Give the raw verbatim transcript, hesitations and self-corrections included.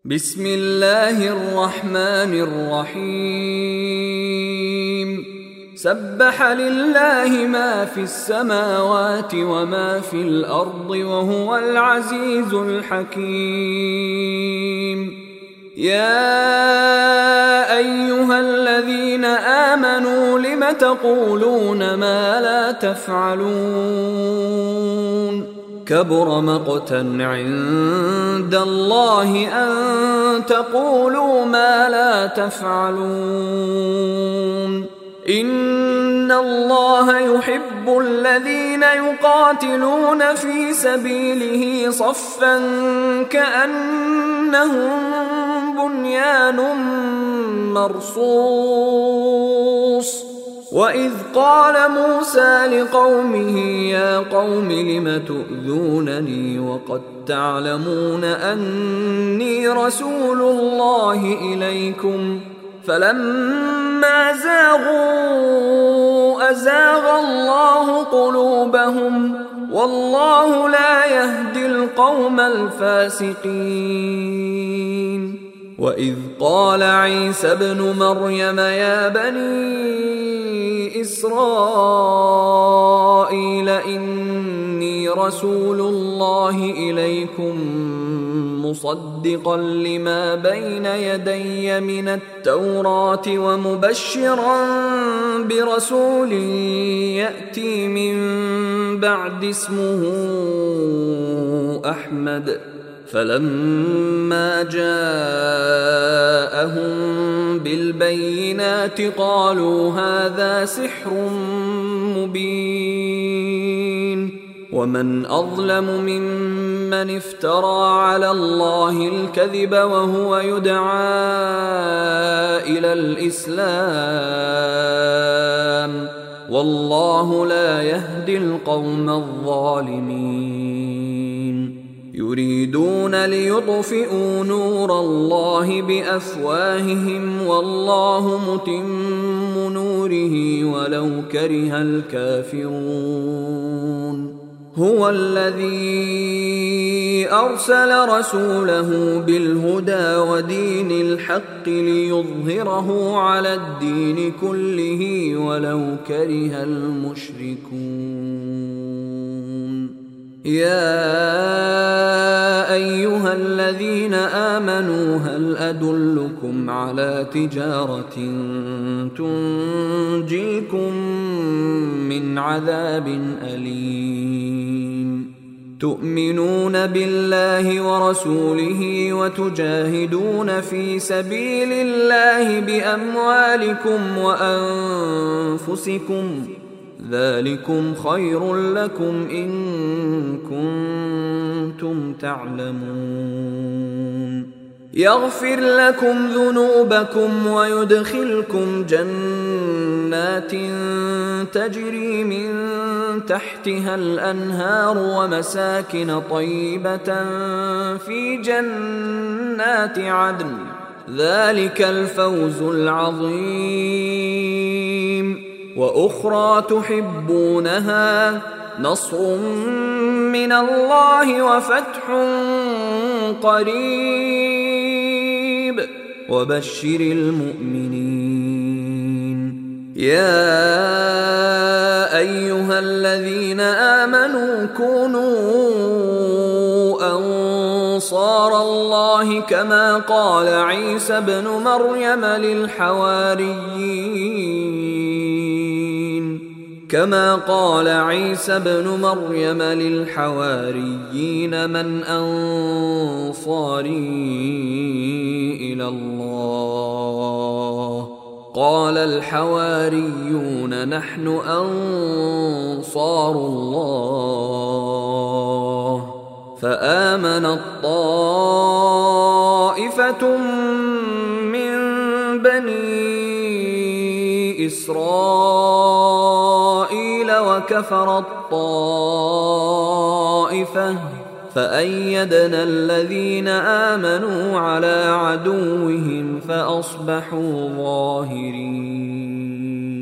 بسم الله الرحمن الرحيم سبح لله ما في السماوات وما في الأرض وهو العزيز الحكيم. يا أيها الذين آمنوا لم تقولون ما لا تفعلون كبر مقتا عند الله أن تقولوا ما لا تفعلون. إن الله يحب الذين يقاتلون في سبيله صفا كأنهم بنيان مرصوص. وإذ قال موسى لقومه يا قوم لم تؤذونني وقد تعلمون أني رسول الله إليكم فلما زاغوا أزاغ الله قلوبهم والله لا يهدي القوم الفاسقين. وإذ قال عيسى ابن مريم يا بني إسرائيل إني رسول الله إليكم مصدقا لما بين يدي من التوراة ومبشرا برسول يأتي من بعد اسمه أحمد. فلما جاءهم بالبينات قالوا هذا سحر مبين. ومن أظلم ممن افترى على الله الكذب وهو يدعى إلى الإسلام والله لا يهدي القوم الظالمين. يريدون ليطفئوا نور الله بأفواههم والله متم نوره ولو كره الكافرون. هو الذي أرسل رسوله بالهدى ودين الحق ليظهره على الدين كله ولو كره المشركون. يا أيها الذين آمنوا هل أدلكم على تجارة تنجيكم من عذاب أليم تؤمنون بالله ورسوله وتجاهدون في سبيل الله بأموالكم وأنفسكم ذلكم خير لكم إن كنتم تعلمون. يغفر لكم ذنوبكم ويدخلكم جنات تجري من تحتها الأنهار ومساكن طيبة في جنات عدن ذلك الفوز العظيم. وأخرى تحبونها نصر من الله وفتح قريب وبشر المؤمنين. يا أيها الذين آمنوا كونوا أنصار الله كما قال عيسى ابن مريم للحواريين كما قال عيسى ابن مريم للحواريين من أنصاري إلى الله قال الحواريون نحن أنصار الله. فآمنت طائفة من بني إسرائيل وكفرت طائفة فأيدنا الذين آمنوا على عدوهم فأصبحوا ظاهرين.